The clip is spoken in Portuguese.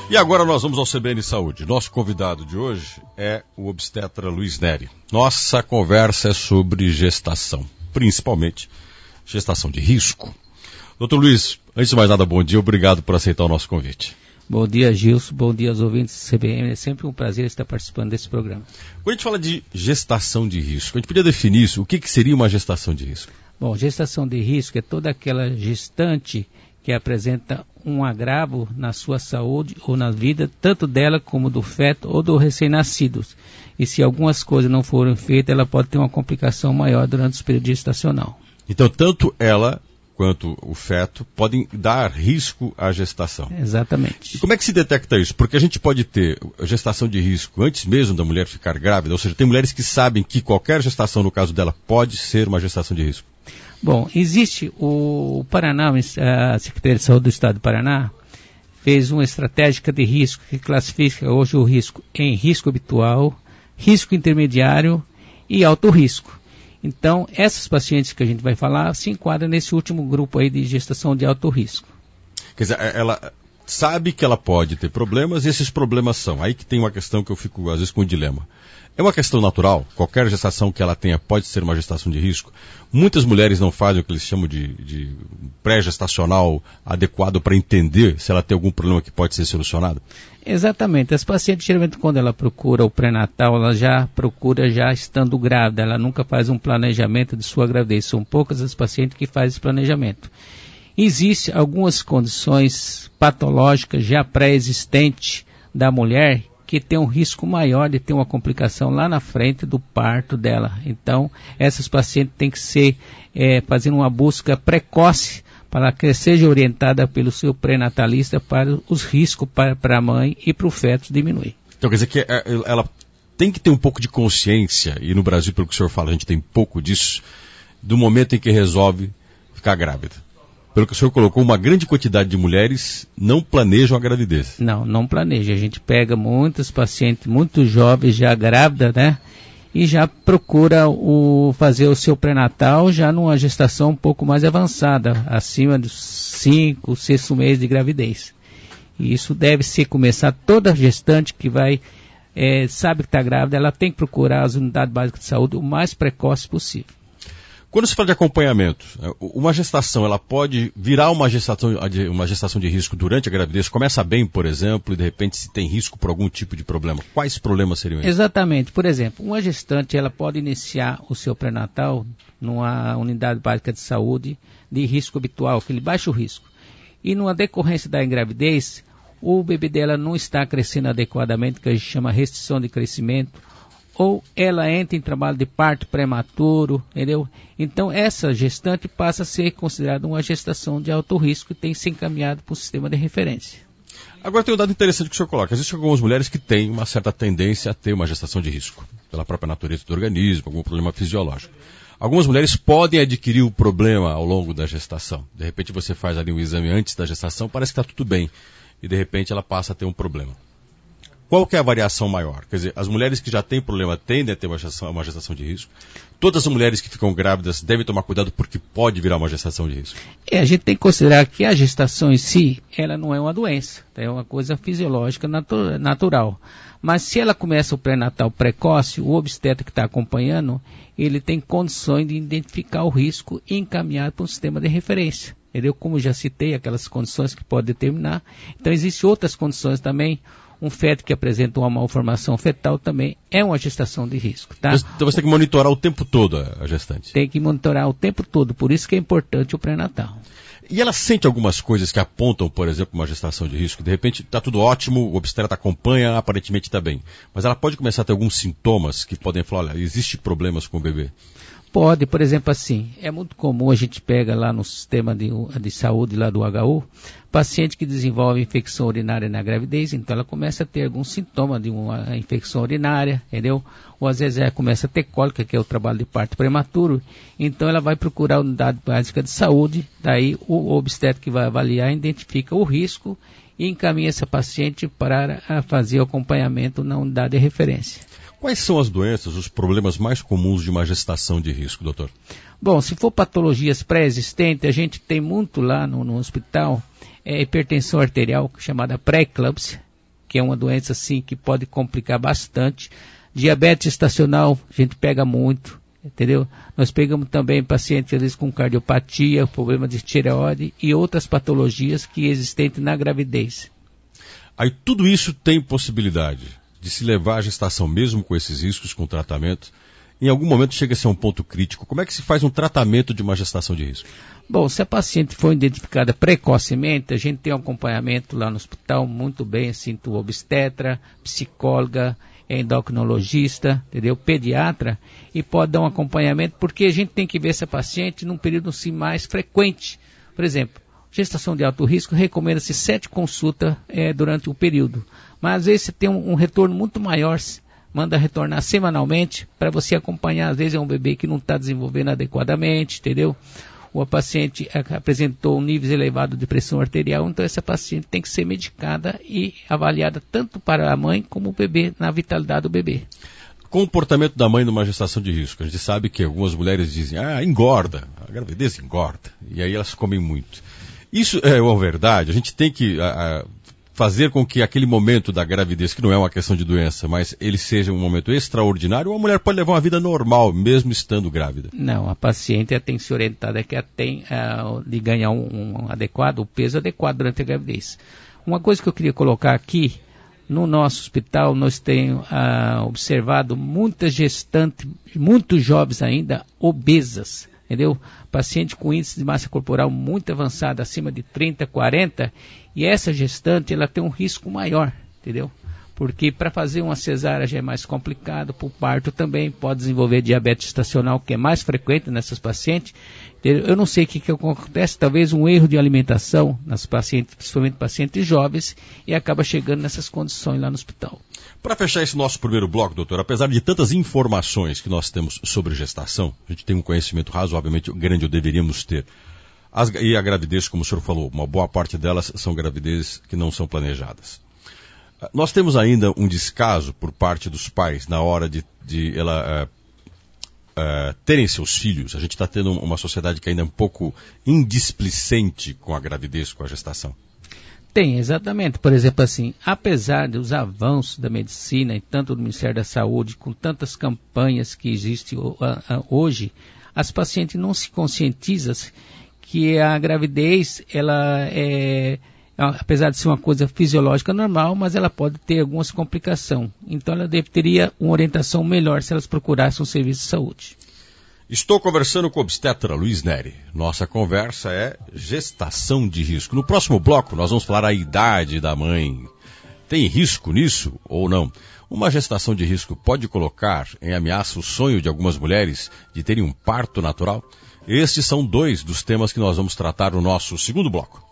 E agora nós vamos ao CBN Saúde. Nosso convidado de hoje é o obstetra Luiz Neri. Nossa conversa é sobre gestação, principalmente gestação de risco. Doutor Luiz, antes de mais nada, bom dia, obrigado por aceitar o nosso convite. Bom dia, Gilson, bom dia aos ouvintes do CBN, é sempre um prazer estar participando desse programa. Quando a gente fala de gestação de risco, a gente podia definir isso, o que seria uma gestação de risco? Bom, gestação de risco é toda aquela gestante que apresenta um agravo na sua saúde ou na vida, tanto dela como do feto ou do recém-nascido. E se algumas coisas não forem feitas, ela pode ter uma complicação maior durante o período gestacional. Então, tanto ela quanto o feto podem dar risco à gestação. Exatamente. E como é que se detecta isso? Porque a gente pode ter gestação de risco antes mesmo da mulher ficar grávida, ou seja, tem mulheres que sabem que qualquer gestação, no caso dela, pode ser uma gestação de risco. Bom, existe o Paraná, a Secretaria de Saúde do Estado do Paraná, fez uma estratégia de risco que classifica hoje o risco em risco habitual, risco intermediário e alto risco. Então, essas pacientes que a gente vai falar se enquadram nesse último grupo aí de gestação de alto risco. Quer dizer, ela sabe que ela pode ter problemas e esses problemas são. Aí que tem uma questão que eu fico, às vezes, com um dilema. É uma questão natural? Qualquer gestação que ela tenha pode ser uma gestação de risco? Muitas mulheres não fazem o que eles chamam de pré-gestacional adequado para entender se ela tem algum problema que pode ser solucionado? Exatamente. As pacientes, geralmente, quando ela procura o pré-natal, ela já procura já estando grávida. Ela nunca faz um planejamento de sua gravidez. São poucas as pacientes que fazem esse planejamento. Existem algumas condições patológicas já pré-existentes da mulher que tem um risco maior de ter uma complicação lá na frente do parto dela. Então, essas pacientes têm que ser fazendo uma busca precoce para que seja orientada pelo seu pré-natalista para os riscos para a mãe e para o feto diminuir. Então, quer dizer que ela tem que ter um pouco de consciência, e no Brasil, pelo que o senhor fala, a gente tem pouco disso, do momento em que resolve ficar grávida. Pelo que o senhor colocou, uma grande quantidade de mulheres não planejam a gravidez. Não planeja. A gente pega muitas pacientes muito jovens, já grávidas, né? E já procura fazer o seu pré-natal já numa gestação um pouco mais avançada, acima dos 5, 6 meses de gravidez. E isso deve ser começar toda gestante que vai, sabe que está grávida, ela tem que procurar as unidades básicas de saúde o mais precoce possível. Quando se fala de acompanhamento, uma gestação, ela pode virar uma gestação de risco durante a gravidez? Começa bem, por exemplo, e de repente se tem risco por algum tipo de problema. Quais problemas seriam esses? Exatamente. Por exemplo, uma gestante, ela pode iniciar o seu pré-natal numa unidade básica de saúde de risco habitual, aquele baixo risco. E numa decorrência da gravidez, o bebê dela não está crescendo adequadamente, que a gente chama restrição de crescimento, ou ela entra em trabalho de parto prematuro, entendeu? Então, essa gestante passa a ser considerada uma gestação de alto risco e tem que ser encaminhada para o sistema de referência. Agora tem um dado interessante que o senhor coloca. Existem algumas mulheres que têm uma certa tendência a ter uma gestação de risco, pela própria natureza do organismo, algum problema fisiológico. Algumas mulheres podem adquirir o problema ao longo da gestação. De repente você faz ali um exame antes da gestação, parece que está tudo bem, e de repente ela passa a ter um problema. Qual que é a variação maior? Quer dizer, as mulheres que já têm problema tendem a ter uma gestação de risco. Todas as mulheres que ficam grávidas devem tomar cuidado porque pode virar uma gestação de risco. A gente tem que considerar que a gestação em si, ela não é uma doença. É uma coisa fisiológica natural. Mas se ela começa o pré-natal precoce, o obstetra que está acompanhando, ele tem condições de identificar o risco e encaminhar para um sistema de referência. Entendeu? Como já citei, aquelas condições que pode determinar. Então, existem outras condições também. Um feto que apresenta uma malformação fetal também é uma gestação de risco, tá? Então você tem que monitorar o tempo todo a gestante. Tem que monitorar o tempo todo, por isso que é importante o pré-natal. E ela sente algumas coisas que apontam, por exemplo, uma gestação de risco? De repente está tudo ótimo, o obstetra acompanha, aparentemente está bem. Mas ela pode começar a ter alguns sintomas que podem falar, olha, existe problemas com o bebê? Pode, por exemplo, assim, é muito comum a gente pega lá no sistema de saúde lá do HU, paciente que desenvolve infecção urinária na gravidez, então ela começa a ter algum sintoma de uma infecção urinária, entendeu? Ou às vezes ela começa a ter cólica, que é o trabalho de parto prematuro, então ela vai procurar a unidade básica de saúde, daí o obstetra que vai avaliar identifica o risco e encaminha essa paciente para fazer o acompanhamento na unidade de referência. Quais são as doenças, os problemas mais comuns de uma gestação de risco, doutor? Bom, se for patologias pré-existentes, a gente tem muito lá no hospital, hipertensão arterial, chamada pré-eclâmpsia, que é uma doença assim que pode complicar bastante. Diabetes gestacional, a gente pega muito, entendeu? Nós pegamos também pacientes, às vezes, com cardiopatia, problema de tireoide e outras patologias que existem na gravidez. Aí tudo isso tem possibilidade de se levar à gestação, mesmo com esses riscos, com tratamento. Em algum momento chega a ser um ponto crítico. Como é que se faz um tratamento de uma gestação de risco? Bom, se a paciente for identificada precocemente, a gente tem um acompanhamento lá no hospital muito bem, assim, do obstetra, psicóloga, endocrinologista, entendeu? Pediatra, e pode dar um acompanhamento, porque a gente tem que ver essa paciente num período assim, mais frequente. Por exemplo, gestação de alto risco, recomenda-se 7 consultas durante o período. Mas às vezes você tem um retorno muito maior, manda retornar semanalmente, para você acompanhar. Às vezes é um bebê que não está desenvolvendo adequadamente, entendeu? Ou a paciente apresentou um nível elevado de pressão arterial, então essa paciente tem que ser medicada e avaliada tanto para a mãe como o bebê, na vitalidade do bebê. Comportamento da mãe numa gestação de risco. A gente sabe que algumas mulheres dizem, engorda, a gravidez engorda, e aí elas comem muito. Isso é uma verdade, a gente tem que fazer com que aquele momento da gravidez, que não é uma questão de doença, mas ele seja um momento extraordinário, ou a mulher pode levar uma vida normal, mesmo estando grávida? Não, a paciente tem que ser orientada que ela tem de ganhar um peso adequado durante a gravidez. Uma coisa que eu queria colocar aqui, no nosso hospital nós temos observado muitas gestantes, muito jovens ainda, obesas, entendeu? Paciente com índice de massa corporal muito avançado, acima de 30, 40, e essa gestante, ela tem um risco maior, entendeu? Porque para fazer uma cesárea já é mais complicado, para o parto também pode desenvolver diabetes gestacional, que é mais frequente nessas pacientes. Entendeu? Eu não sei o que acontece, talvez um erro de alimentação nas pacientes, principalmente pacientes jovens, e acaba chegando nessas condições lá no hospital. Para fechar esse nosso primeiro bloco, doutor, apesar de tantas informações que nós temos sobre gestação, a gente tem um conhecimento razoavelmente grande, ou deveríamos ter. E a gravidez, como o senhor falou, uma boa parte delas são gravidezes que não são planejadas. Nós temos ainda um descaso por parte dos pais na hora de terem seus filhos. A gente está tendo uma sociedade que ainda é um pouco indisplicente com a gravidez, com a gestação. Tem, exatamente. Por exemplo, assim, apesar dos avanços da medicina e tanto do Ministério da Saúde, com tantas campanhas que existem hoje, as pacientes não se conscientizam que a gravidez, ela apesar de ser uma coisa fisiológica normal, mas ela pode ter algumas complicações. Então ela teria uma orientação melhor se elas procurassem um serviço de saúde. Estou conversando com o obstetra Luiz Neri. Nossa conversa é gestação de risco. No próximo bloco nós vamos falar a idade da mãe. Tem risco nisso ou não? Uma gestação de risco pode colocar em ameaça o sonho de algumas mulheres de terem um parto natural? Estes são 2 dos temas que nós vamos tratar no nosso segundo bloco.